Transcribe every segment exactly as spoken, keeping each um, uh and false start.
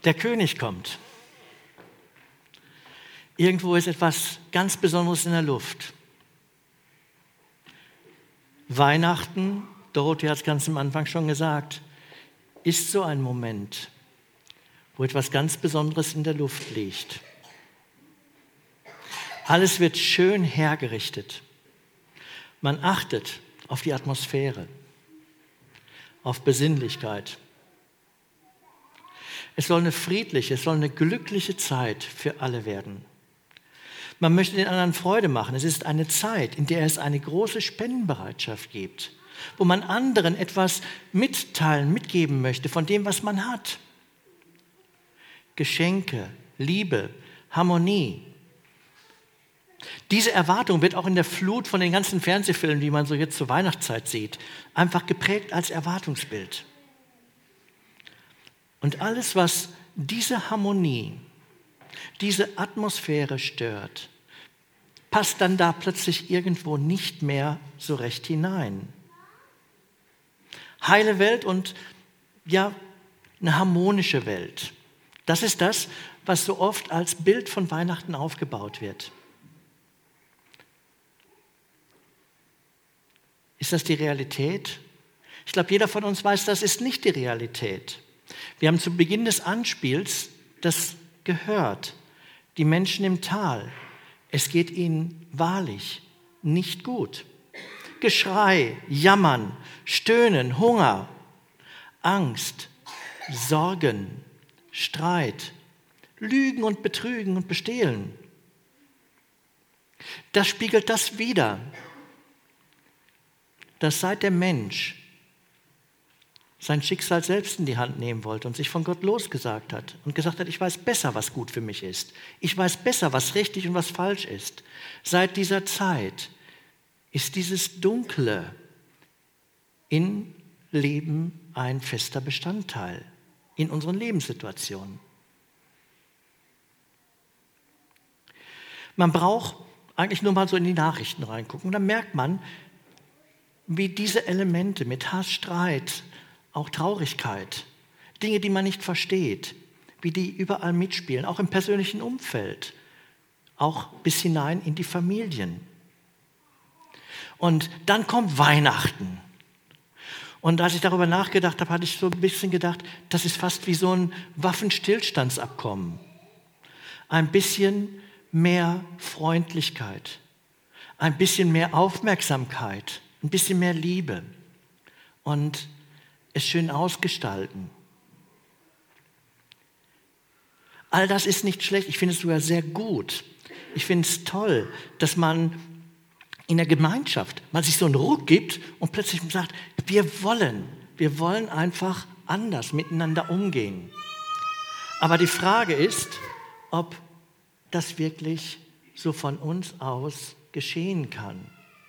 Der König kommt. Irgendwo ist etwas ganz Besonderes in der Luft. Weihnachten, Dorothee hat es ganz am Anfang schon gesagt, ist so ein Moment, wo etwas ganz Besonderes in der Luft liegt. Alles wird schön hergerichtet. Man achtet auf die Atmosphäre, auf Besinnlichkeit. Es soll eine friedliche, es soll eine glückliche Zeit für alle werden. Man möchte den anderen Freude machen. Es ist eine Zeit, in der es eine große Spendenbereitschaft gibt, wo man anderen etwas mitteilen, mitgeben möchte von dem, was man hat. Geschenke, Liebe, Harmonie. Diese Erwartung wird auch in der Flut von den ganzen Fernsehfilmen, die man so jetzt zur Weihnachtszeit sieht, einfach geprägt als Erwartungsbild. Und alles, was diese Harmonie, diese Atmosphäre stört, passt dann da plötzlich irgendwo nicht mehr so recht hinein. Heile Welt und ja, eine harmonische Welt. Das ist das, was so oft als Bild von Weihnachten aufgebaut wird. Ist das die Realität? Ich glaube, jeder von uns weiß, das ist nicht die Realität. Wir haben zu Beginn des Anspiels das gehört. Die Menschen im Tal, es geht ihnen wahrlich nicht gut. Geschrei, Jammern, Stöhnen, Hunger, Angst, Sorgen, Streit, Lügen und Betrügen und Bestehlen. Das spiegelt das wider, dass seit der Mensch sein Schicksal selbst in die Hand nehmen wollte und sich von Gott losgesagt hat und gesagt hat, ich weiß besser, was gut für mich ist. Ich weiß besser, was richtig und was falsch ist. Seit dieser Zeit ist dieses Dunkle im Leben ein fester Bestandteil in unseren Lebenssituationen. Man braucht eigentlich nur mal so in die Nachrichten reingucken. Dann merkt man, wie diese Elemente mit Hass, Streit, auch Traurigkeit, Dinge, die man nicht versteht, wie die überall mitspielen, auch im persönlichen Umfeld, auch bis hinein in die Familien. Und dann kommt Weihnachten. Und als ich darüber nachgedacht habe, hatte ich so ein bisschen gedacht, das ist fast wie so ein Waffenstillstandsabkommen. Ein bisschen mehr Freundlichkeit, ein bisschen mehr Aufmerksamkeit, ein bisschen mehr Liebe und es schön ausgestalten. All das ist nicht schlecht, ich finde es sogar sehr gut. Ich finde es toll, dass man in der Gemeinschaft man sich so einen Ruck gibt und plötzlich sagt, wir wollen, wir wollen einfach anders miteinander umgehen. Aber die Frage ist, ob das wirklich so von uns aus geschehen kann.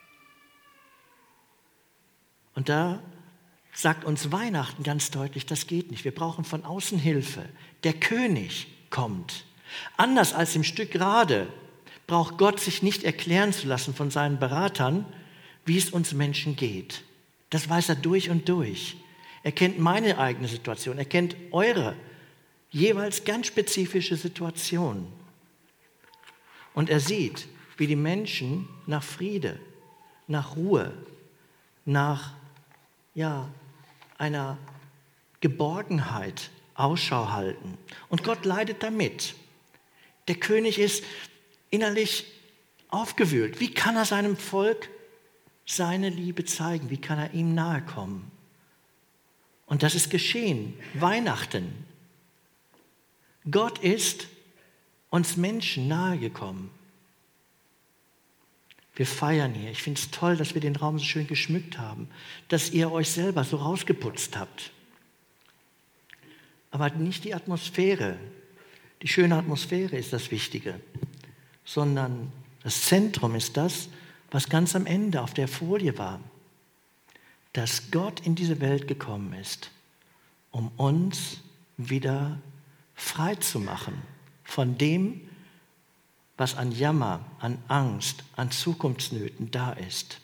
Und da sagt uns Weihnachten ganz deutlich, das geht nicht. Wir brauchen von außen Hilfe. Der König kommt. Anders als im Stück Gerade braucht Gott sich nicht erklären zu lassen von seinen Beratern, wie es uns Menschen geht. Das weiß er durch und durch. Er kennt meine eigene Situation, er kennt eure jeweils ganz spezifische Situation. Und er sieht, wie die Menschen nach Friede, nach Ruhe, nach ja, einer Geborgenheit Ausschau halten. Und Gott leidet damit. Der König ist innerlich aufgewühlt. Wie kann er seinem Volk seine Liebe zeigen? Wie kann er ihm nahe kommen? Und das ist geschehen. Weihnachten. Gott ist uns Menschen nahe gekommen. Wir feiern hier. Ich finde es toll, dass wir den Raum so schön geschmückt haben, dass ihr euch selber so rausgeputzt habt. Aber nicht die Atmosphäre, die schöne Atmosphäre ist das Wichtige, sondern das Zentrum ist das, was ganz am Ende auf der Folie war, dass Gott in diese Welt gekommen ist, um uns wieder frei zu machen von dem, was an Jammer, an Angst, an Zukunftsnöten da ist.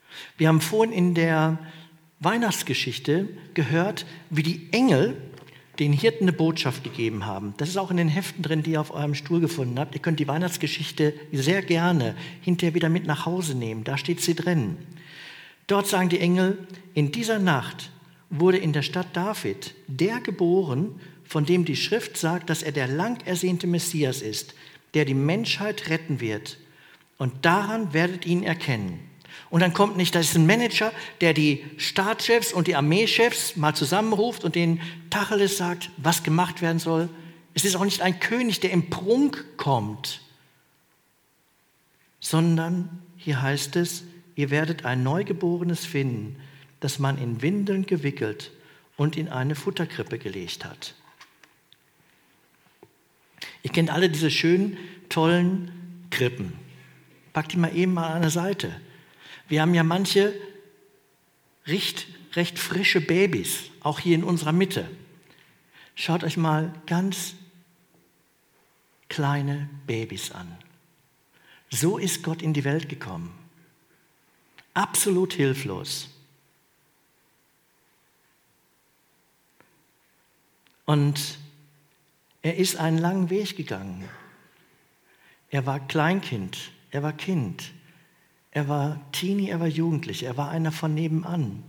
Wir haben vorhin in der Weihnachtsgeschichte gehört, wie die Engel den Hirten eine Botschaft gegeben haben. Das ist auch in den Heften drin, die ihr auf eurem Stuhl gefunden habt. Ihr könnt die Weihnachtsgeschichte sehr gerne hinterher wieder mit nach Hause nehmen. Da steht sie drin. Dort sagen die Engel, in dieser Nacht wurde in der Stadt David der geboren, von dem die Schrift sagt, dass er der lang ersehnte Messias ist, der die Menschheit retten wird. Und daran werdet ihr ihn erkennen. Und dann kommt nicht, das ist ein Manager, der die Staatschefs und die Armeechefs mal zusammenruft und denen Tacheles sagt, was gemacht werden soll. Es ist auch nicht ein König, der im Prunk kommt, sondern hier heißt es, ihr werdet ein Neugeborenes finden, das man in Windeln gewickelt und in eine Futterkrippe gelegt hat. Ihr kennt alle diese schönen, tollen Krippen. Packt die mal eben mal an der Seite. Wir haben ja manche recht, recht frische Babys, auch hier in unserer Mitte. Schaut euch mal ganz kleine Babys an. So ist Gott in die Welt gekommen. Absolut hilflos. Und er ist einen langen Weg gegangen. Er war Kleinkind, er war Kind. Er war Teenie, er war Jugendlich, er war einer von nebenan.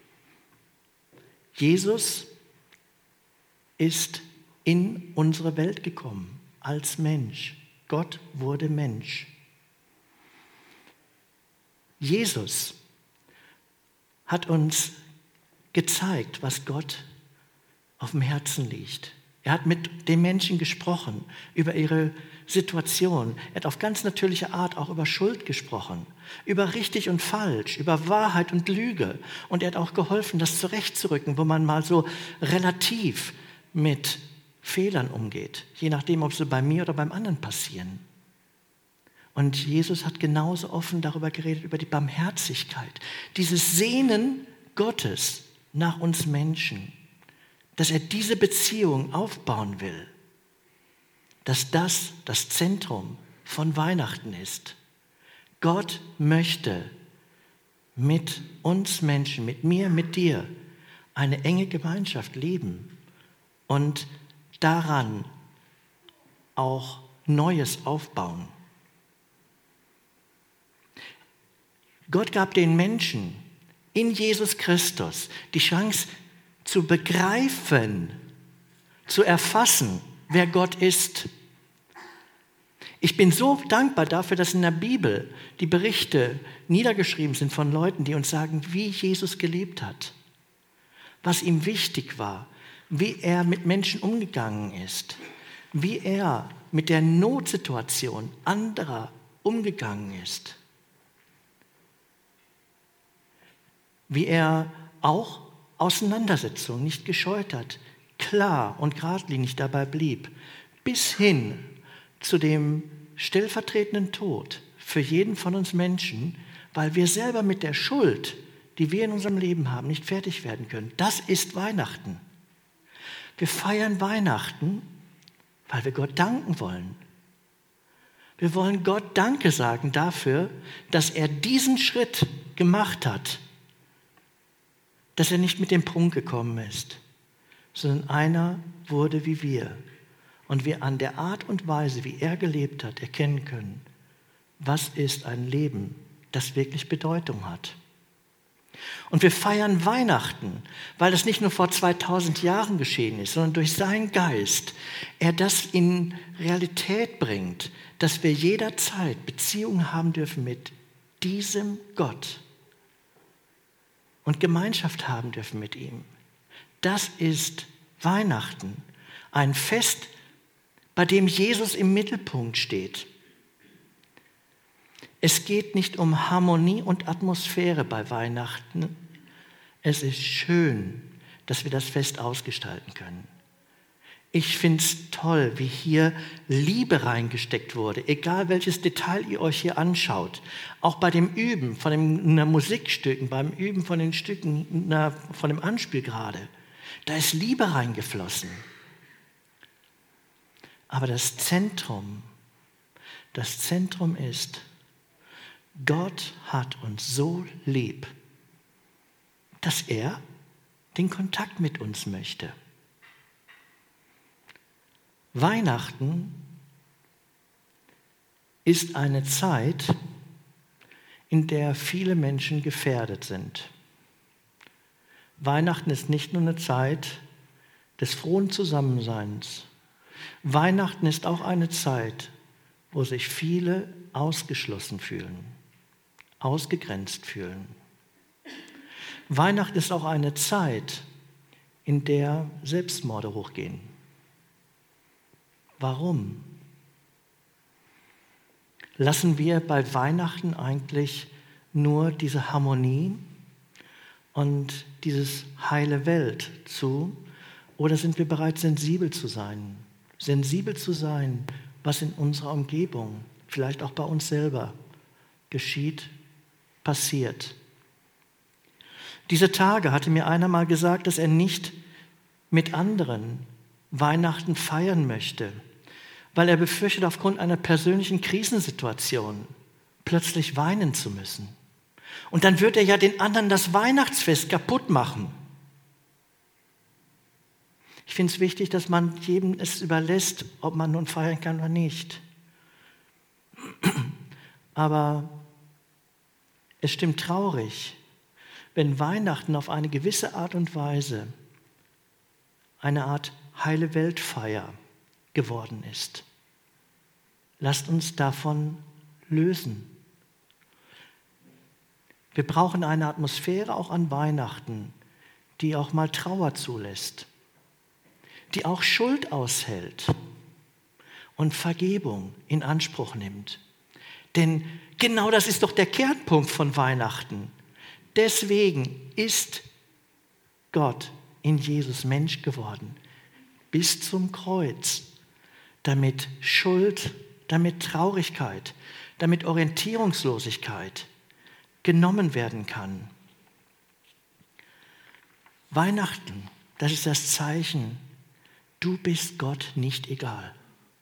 Jesus ist in unsere Welt gekommen als Mensch. Gott wurde Mensch. Jesus hat uns gezeigt, was Gott auf dem Herzen liegt. Er hat mit den Menschen gesprochen über ihre Situation. Er hat auf ganz natürliche Art auch über Schuld gesprochen, über richtig und falsch, über Wahrheit und Lüge. Und er hat auch geholfen, das zurechtzurücken, wo man mal so relativ mit Fehlern umgeht, je nachdem, ob sie bei mir oder beim anderen passieren. Und Jesus hat genauso offen darüber geredet, über die Barmherzigkeit, dieses Sehnen Gottes nach uns Menschen, dass er diese Beziehung aufbauen will, dass das das Zentrum von Weihnachten ist. Gott möchte mit uns Menschen, mit mir, mit dir, eine enge Gemeinschaft leben und daran auch Neues aufbauen. Gott gab den Menschen in Jesus Christus die Chance zu begreifen, zu erfassen, wer Gott ist. Ich bin so dankbar dafür, dass in der Bibel die Berichte niedergeschrieben sind von Leuten, die uns sagen, wie Jesus gelebt hat, was ihm wichtig war, wie er mit Menschen umgegangen ist, wie er mit der Notsituation anderer umgegangen ist, wie er auch Auseinandersetzungen nicht gescheut hat, klar und geradlinig dabei blieb, bis hin zu dem stellvertretenden Tod für jeden von uns Menschen, weil wir selber mit der Schuld, die wir in unserem Leben haben, nicht fertig werden können. Das ist Weihnachten. Wir feiern Weihnachten, weil wir Gott danken wollen. Wir wollen Gott Danke sagen dafür, dass er diesen Schritt gemacht hat, dass er nicht mit dem Prunk gekommen ist, sondern einer wurde wie wir. Und wir an der Art und Weise, wie er gelebt hat, erkennen können, was ist ein Leben, das wirklich Bedeutung hat. Und wir feiern Weihnachten, weil das nicht nur vor zweitausend Jahren geschehen ist, sondern durch seinen Geist er das in Realität bringt, dass wir jederzeit Beziehungen haben dürfen mit diesem Gott und Gemeinschaft haben dürfen mit ihm. Das ist Weihnachten, ein Fest, bei dem Jesus im Mittelpunkt steht. Es geht nicht um Harmonie und Atmosphäre bei Weihnachten. Es ist schön, dass wir das Fest ausgestalten können. Ich finde es toll, wie hier Liebe reingesteckt wurde, egal welches Detail ihr euch hier anschaut. Auch bei dem Üben von den Musikstücken, beim Üben von den Stücken, na, von dem Anspiel gerade, da ist Liebe reingeflossen. Aber das Zentrum, das Zentrum ist, Gott hat uns so lieb, dass er den Kontakt mit uns möchte. Weihnachten ist eine Zeit, in der viele Menschen gefährdet sind. Weihnachten ist nicht nur eine Zeit des frohen Zusammenseins. Weihnachten ist auch eine Zeit, wo sich viele ausgeschlossen fühlen, ausgegrenzt fühlen. Weihnachten ist auch eine Zeit, in der Selbstmorde hochgehen. Warum? Lassen wir bei Weihnachten eigentlich nur diese Harmonie und dieses heile Welt zu? Oder sind wir bereit, sensibel zu sein? Sensibel zu sein, was in unserer Umgebung, vielleicht auch bei uns selber, geschieht, passiert. Diese Tage hatte mir einer mal gesagt, dass er nicht mit anderen Weihnachten feiern möchte, weil er befürchtet, aufgrund einer persönlichen Krisensituation plötzlich weinen zu müssen. Und dann wird er ja den anderen das Weihnachtsfest kaputt machen. Ich finde es wichtig, dass man jedem es überlässt, ob man nun feiern kann oder nicht. Aber es stimmt traurig, wenn Weihnachten auf eine gewisse Art und Weise eine Art heile Weltfeier geworden ist. Lasst uns davon lösen. Wir brauchen eine Atmosphäre auch an Weihnachten, die auch mal Trauer zulässt, die auch Schuld aushält und Vergebung in Anspruch nimmt. Denn genau das ist doch der Kernpunkt von Weihnachten. Deswegen ist Gott in Jesus Mensch geworden, bis zum Kreuz, damit Schuld, damit Traurigkeit, damit Orientierungslosigkeit genommen werden kann. Weihnachten, das ist das Zeichen, du bist Gott nicht egal.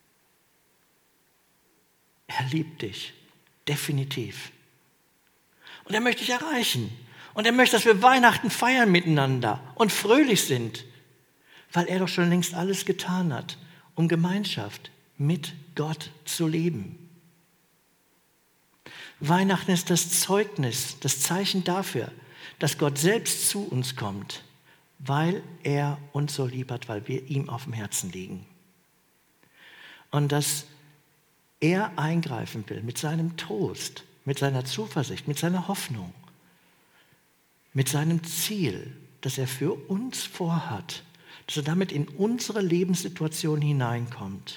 Er liebt dich, definitiv. Und er möchte dich erreichen. Und er möchte, dass wir Weihnachten feiern miteinander und fröhlich sind, weil er doch schon längst alles getan hat, um Gemeinschaft mit Gott zu leben. Weihnachten ist das Zeugnis, das Zeichen dafür, dass Gott selbst zu uns kommt, weil er uns so lieb hat, weil wir ihm auf dem Herzen liegen. Und dass er eingreifen will mit seinem Trost, mit seiner Zuversicht, mit seiner Hoffnung, mit seinem Ziel, das er für uns vorhat, dass er damit in unsere Lebenssituation hineinkommt.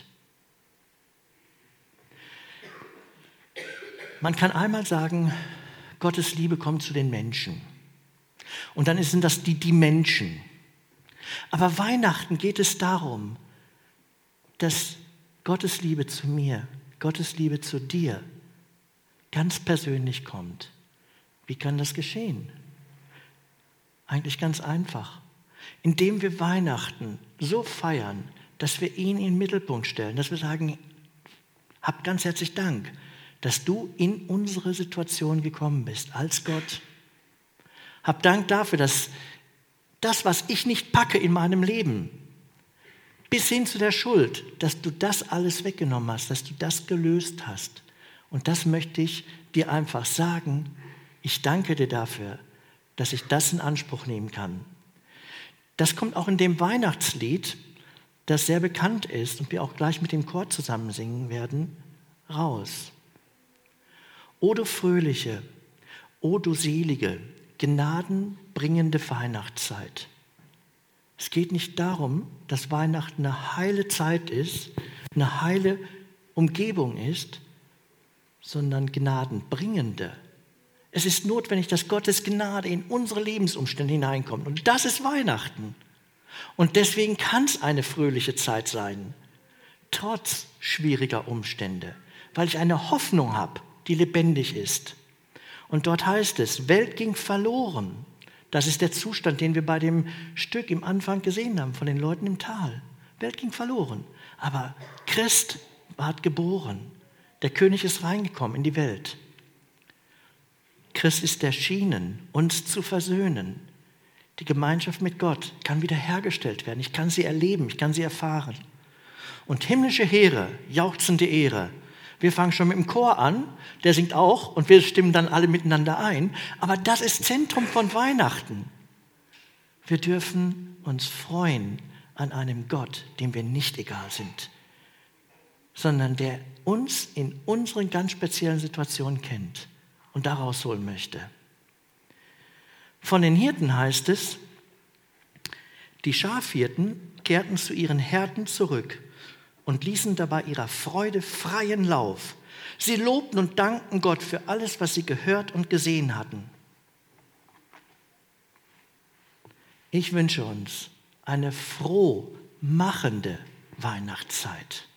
Man kann einmal sagen, Gottes Liebe kommt zu den Menschen. Und dann sind das die, die Menschen. Aber Weihnachten geht es darum, dass Gottes Liebe zu mir, Gottes Liebe zu dir ganz persönlich kommt. Wie kann das geschehen? Eigentlich ganz einfach. Indem wir Weihnachten so feiern, dass wir ihn in den Mittelpunkt stellen, dass wir sagen, hab ganz herzlich Dank, dass du in unsere Situation gekommen bist, als Gott. Hab Dank dafür, dass das, was ich nicht packe in meinem Leben, bis hin zu der Schuld, dass du das alles weggenommen hast, dass du das gelöst hast. Und das möchte ich dir einfach sagen. Ich danke dir dafür, dass ich das in Anspruch nehmen kann. Das kommt auch in dem Weihnachtslied, das sehr bekannt ist und wir auch gleich mit dem Chor zusammen singen werden, raus. O du fröhliche, o du selige, gnadenbringende Weihnachtszeit. Es geht nicht darum, dass Weihnachten eine heile Zeit ist, eine heile Umgebung ist, sondern gnadenbringende. Es ist notwendig, dass Gottes Gnade in unsere Lebensumstände hineinkommt. Und das ist Weihnachten. Und deswegen kann es eine fröhliche Zeit sein, trotz schwieriger Umstände, weil ich eine Hoffnung habe, die lebendig ist. Und dort heißt es, Welt ging verloren. Das ist der Zustand, den wir bei dem Stück im Anfang gesehen haben, von den Leuten im Tal. Welt ging verloren. Aber Christ ward geboren. Der König ist reingekommen in die Welt. Christ ist erschienen, uns zu versöhnen. Die Gemeinschaft mit Gott kann wiederhergestellt werden. Ich kann sie erleben, ich kann sie erfahren. und himmlische Heere jauchzende Ehre. Wir fangen schon mit dem Chor an, der singt auch und wir stimmen dann alle miteinander ein. Aber das ist Zentrum von Weihnachten. Wir dürfen uns freuen an einem Gott, dem wir nicht egal sind, sondern der uns in unseren ganz speziellen Situationen kennt und da rausholen möchte. Von den Hirten heißt es, die Schafhirten kehrten zu ihren Herden zurück und ließen dabei ihrer Freude freien Lauf. Sie lobten und dankten Gott für alles, was sie gehört und gesehen hatten. Ich wünsche uns eine frohmachende Weihnachtszeit.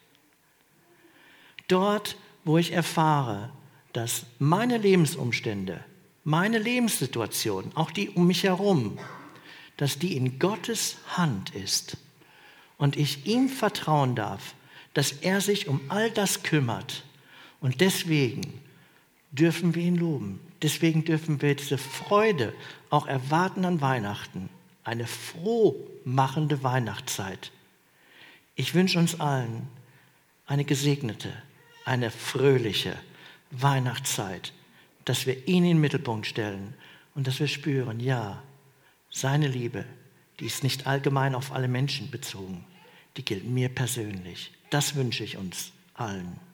Dort, wo ich erfahre, dass meine Lebensumstände, meine Lebenssituation, auch die um mich herum, dass die in Gottes Hand ist und ich ihm vertrauen darf, dass er sich um all das kümmert. Und deswegen dürfen wir ihn loben. Deswegen dürfen wir diese Freude auch erwarten an Weihnachten. Eine frohmachende Weihnachtszeit. Ich wünsche uns allen eine gesegnete, eine fröhliche Weihnachtszeit, dass wir ihn in den Mittelpunkt stellen und dass wir spüren, ja, seine Liebe, die ist nicht allgemein auf alle Menschen bezogen, die gilt mir persönlich. Das wünsche ich uns allen.